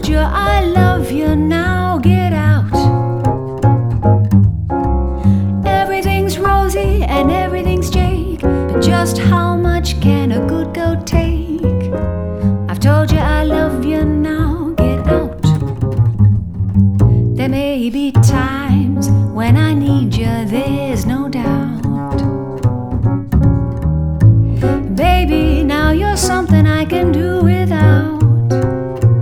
you I love you, now get out. Everything's rosy and everything's Jake, but just how much can a good girl take? I've told you I love you, now get out. There may be times when I need you, there's no doubt. Baby, now you're something I can do with.